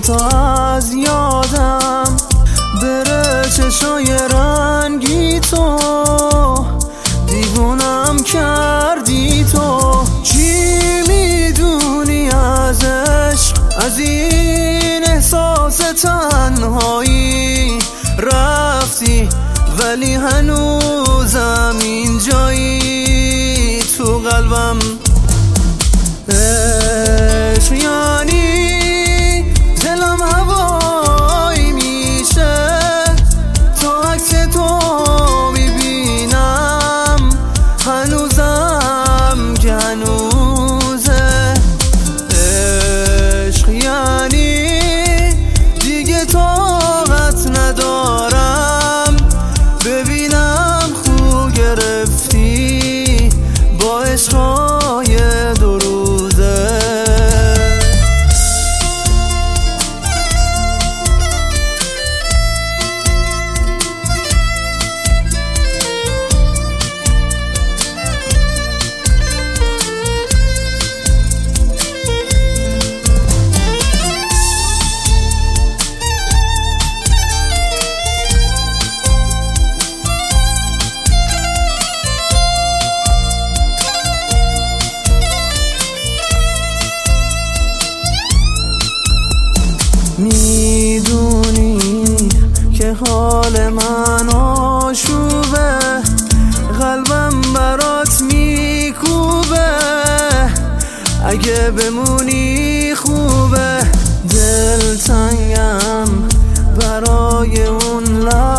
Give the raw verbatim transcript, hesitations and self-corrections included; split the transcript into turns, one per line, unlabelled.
تا از یادم بره چشای رنگی تو، دیوونم کردی تو. چی میدونی از عشق، از این احساس تنهایی؟ رفتی ولی هنوزم اینجایی تو قلبم. عشق یعنی دلم هوایی میشه تا عکس تو میبینم، هنوزم که هنوزه. عشق یعنی دیگه طاقت ندارم ببینم خو گرفتی با عشقای دو روزه. میدونی که حال من آشوبه، قلبم برات میکوبه، اگه بمونی خوبه. دلتنگم برای اون لحظه